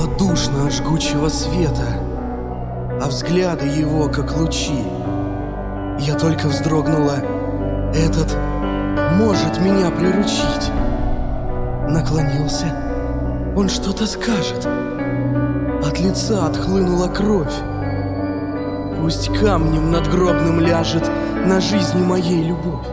Было душно от жгучего света, а взгляды его, как лучи. Я только вздрогнула. Этот может меня приручить. Наклонился. Он что-то скажет. От лица отхлынула кровь. Пусть камнем надгробным ляжет на жизни моей любовь.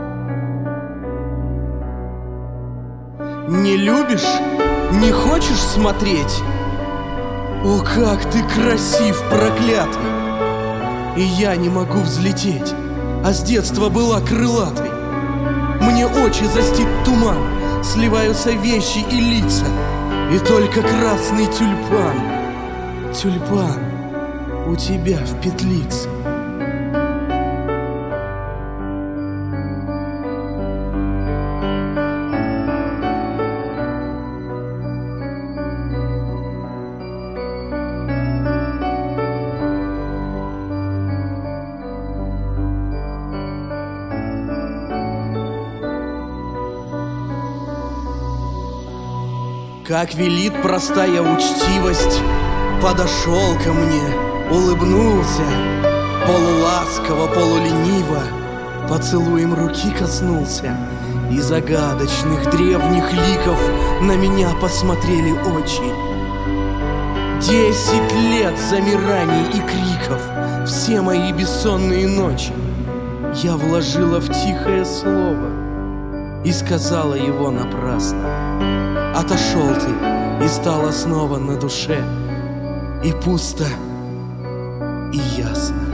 Не любишь? Не хочешь смотреть? О, как ты красив, проклятый! И я не могу взлететь, а с детства была крылатой. Мне очи застит туман, сливаются вещи и лица, и только красный тюльпан, тюльпан у тебя в петлице. Как велит простая учтивость, подошел ко мне, улыбнулся, полуласково, полулениво, поцелуем руки коснулся, и загадочных древних ликов на меня посмотрели очи. 10 лет замираний и криков, все мои бессонные ночи я вложила в тихое слово и сказала его напрасно. Отошел ты, и стало снова на душе, и пусто, и ясно.